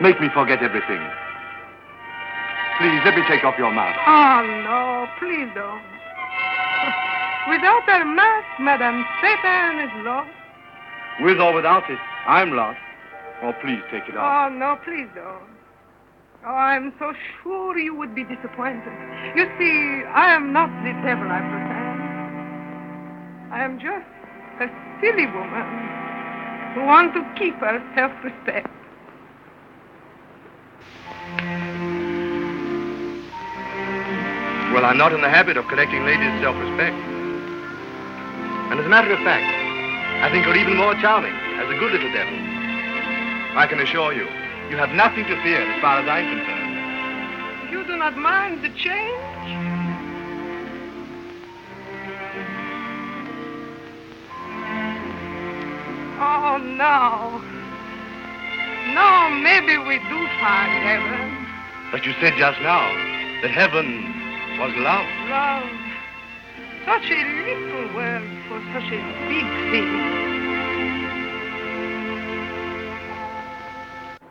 Make me forget everything. Please, let me take off your mask. Oh, no, please don't. Without that mask, Madame Satan is lost. With or without it, I'm lost. Oh, please take it off. Oh, no, please don't. Oh, I'm so sure you would be disappointed. You see, I am not the devil I pretend. I am just a silly woman who wants to keep her self-respect. Well, I'm not in the habit of collecting ladies' self-respect. And as a matter of fact, I think you're even more charming as a good little devil. I can assure you, you have nothing to fear as far as I'm concerned. You do not mind the change? Oh, no. No, maybe we do find heaven. But you said just now that heaven was love. Love. Such a little word for such a big thing.